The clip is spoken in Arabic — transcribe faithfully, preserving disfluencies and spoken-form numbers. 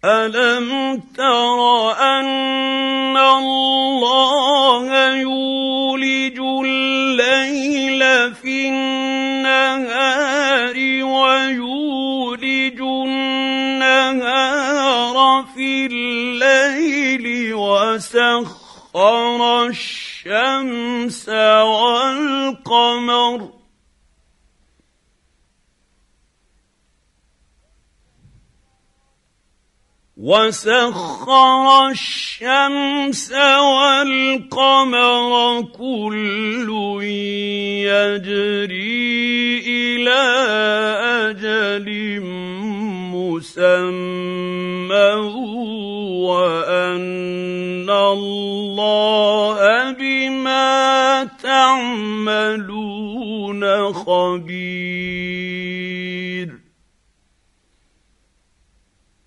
ألم تر أن الله يولج الليل في النهار ويولج النهار في الليل وسخر الشمس والقمر وسخر الشمس والقمر كل يجري إلى أجل مسمى وأن الله بما تعملون خبير.